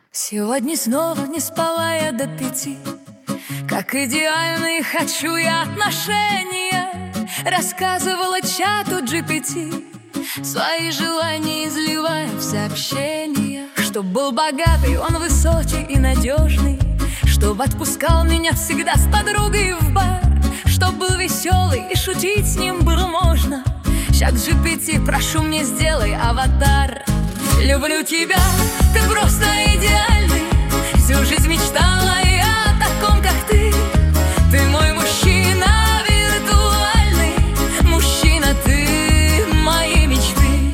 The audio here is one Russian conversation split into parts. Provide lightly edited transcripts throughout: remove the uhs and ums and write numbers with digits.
Сегодня снова не спала я до 5. Как идеальные хочу я отношения. Рассказывала чату GPT свои желания, изливая в сообщения. Чтоб был богатый, он высокий и надежный, чтоб отпускал меня всегда с подругой в бар, чтоб был веселый и шутить с ним было можно. Чат GPT, прошу, мне сделай аватар. Люблю тебя, ты просто идеальный. Всю жизнь мечтала я о таком, как ты. Ты мой мужчина виртуальный. Мужчина, ты моей мечты.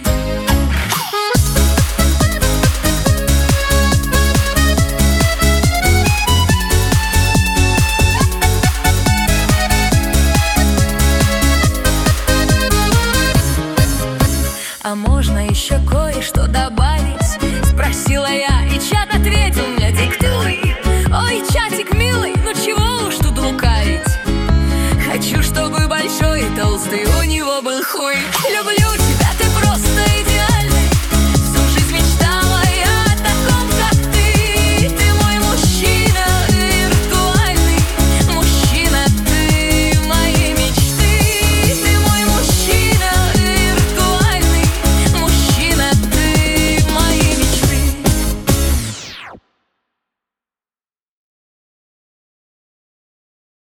А можно еще кое-что добавить? Спросила я, и чат ответил мне: диктуй. Ой, чатик милый, ну чего уж тут лукавить. Хочу, чтобы большой и толстый у него был хуй. Люблю